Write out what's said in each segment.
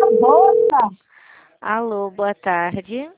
Boa. Alô, boa tarde.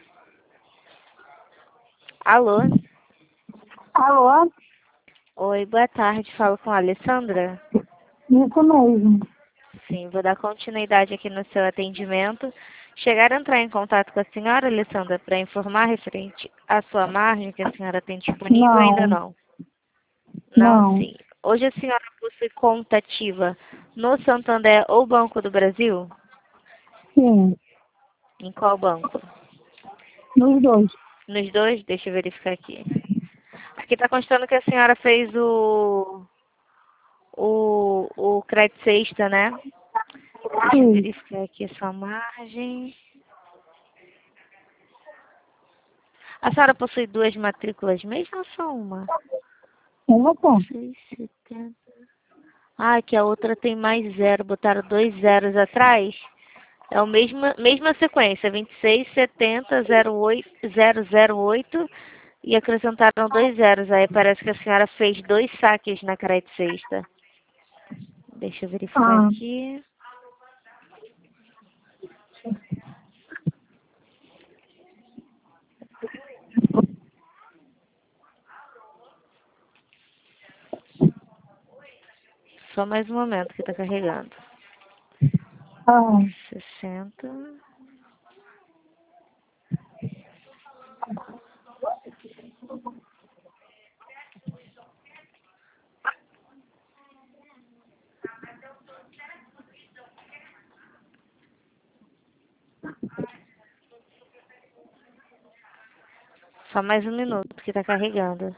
Alô? Alô? Oi, boa tarde. Falo com a Alessandra? Isso mesmo. Sim, vou dar continuidade aqui no seu atendimento. Chegaram a entrar em contato com a senhora, Alessandra, para informar referente à sua margem que a senhora tem disponível ou ainda Não, não? Não, não. sim. Hoje a senhora possui conta ativa no Santander ou Banco do Brasil? Sim, Em qual banco? nos dois. Nos dois? Deixa eu verificar aqui. Aqui está constando que a senhora fez o crédito sexta, né? Deixa eu Sim. verificar aqui a sua margem. A senhora possui duas matrículas mesmo ou só uma? Uma só. 6,70. Ah, que a outra tem mais zero. Botaram dois zeros atrás. É a mesma sequência. 267008 e acrescentaram dois zeros. Aí parece que a senhora fez dois saques na crédito sexta. Deixa eu verificar Ah, aqui. Só mais um momento que está carregando. ah. 60. Só mais um minuto que está carregando.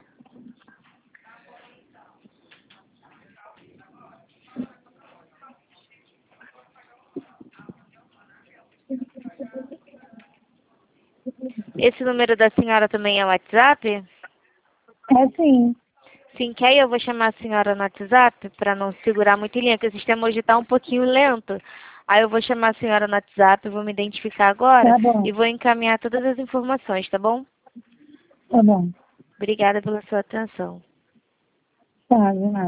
Esse número da senhora também é o WhatsApp? É sim. Sim, que aí eu vou chamar a senhora no WhatsApp para não segurar muito em linha, porque o sistema hoje está um pouquinho lento. Aí eu vou chamar a senhora no WhatsApp, vou me identificar agora Tá bom. e vou encaminhar todas as informações, tá bom? Tá bom. Obrigada pela sua atenção. Tá, de nada.